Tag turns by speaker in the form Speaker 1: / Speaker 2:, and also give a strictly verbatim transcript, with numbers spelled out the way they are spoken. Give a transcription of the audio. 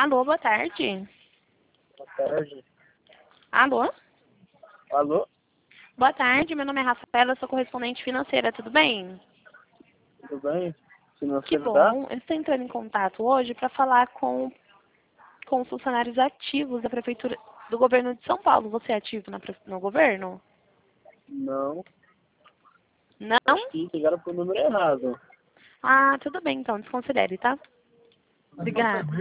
Speaker 1: Alô, boa tarde.
Speaker 2: Boa tarde.
Speaker 1: Alô?
Speaker 2: Alô?
Speaker 1: Boa tarde, meu nome é Rafaela, eu sou correspondente financeira, tudo bem?
Speaker 2: Tudo bem? Se não
Speaker 1: Que
Speaker 2: ajudar?
Speaker 1: bom, eu estou entrando em contato hoje para falar com, com os funcionários ativos da Prefeitura do Governo de São Paulo. Você é ativo na, pre- no governo?
Speaker 2: Não.
Speaker 1: Não?
Speaker 2: Acho que ligaram pro número errado.
Speaker 1: Ah, tudo bem então, desconsidere, tá? Obrigada.